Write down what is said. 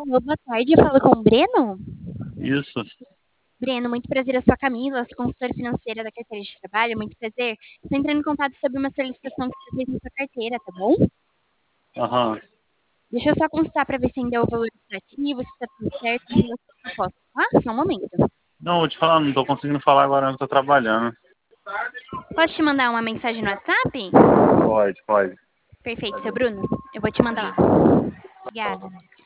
Alô, boa tarde, eu falo com o Breno. Isso. Breno, muito prazer, eu sou a Camila, sou consultora financeira da carteira de trabalho, muito prazer. Estou entrando em contato sobre uma solicitação que você fez na sua carteira, tá bom? Aham. Deixa eu só consultar para ver se ainda é o valor ativo, se está tudo certo em relação à proposta, tá? Só um momento. Não, vou te falar, não tô conseguindo falar agora, não tô trabalhando. Posso te mandar uma mensagem no WhatsApp? Pode, pode. Perfeito, seu Bruno. Eu vou te mandar lá. Obrigada.